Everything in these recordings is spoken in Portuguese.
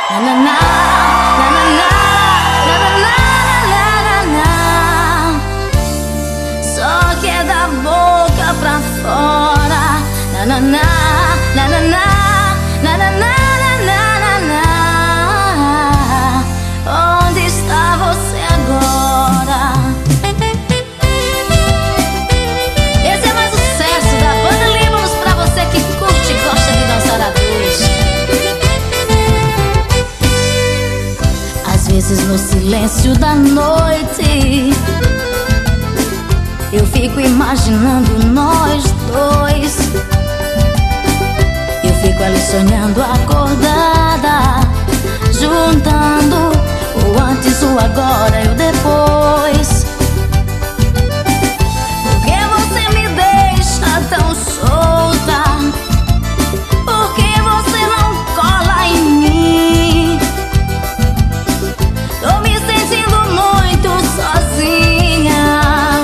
na, na, na, na, na, na, na, na, na. Só que é da boca pra fora. Na, na, na, na, na, na, na, na, na, na, na. Onde está você agora? Esse é mais sucesso da banda Líbanos pra você que curte e gosta de dançar a dois. Às vezes no silêncio da noite eu fico imaginando nós dois. Eu fico ali sonhando acordada, juntando o antes, o agora e o depois. Por que você me deixa tão solta? Por que você não cola em mim? Tô me sentindo muito sozinha.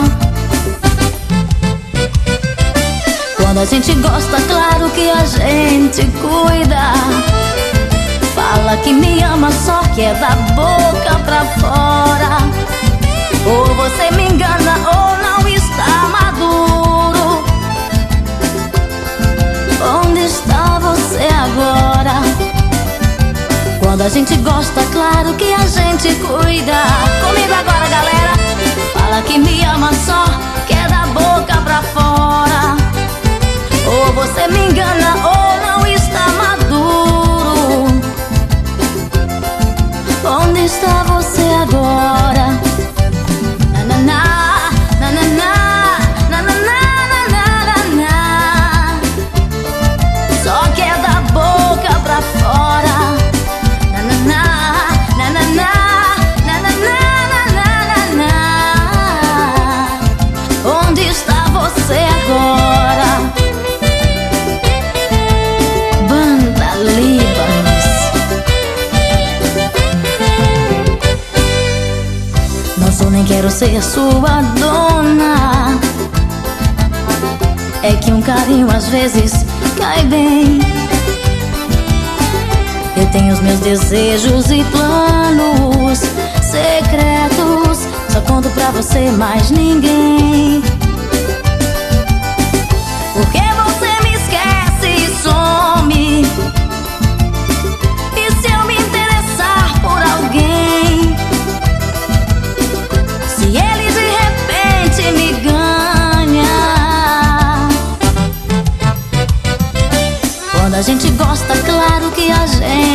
Quando a gente gosta, claro que a gente cuida. Fala que me ama, só que é da boca pra fora. Ou você me engana ou não está maduro. Onde está você agora? Quando a gente gosta, claro que a gente cuida. Comigo agora, galera. Fala que me ama, só que é da boca pra fora. Ou você me engana ou não está maduro. Onde está você agora? Na, na, na, na, na, na, na, na, na, na. Só que é da boca pra fora. Na, na, na, na, na, na, na, na, na. Onde está você agora? Nem quero ser sua dona. É que um carinho às vezes cai bem. Eu tenho os meus desejos e planos secretos. Só conto pra você, mais ninguém. Por que você me esquece e some? E se eu me interessar por alguém? Se ele de repente me ganha. Quando a gente gosta, claro que a gente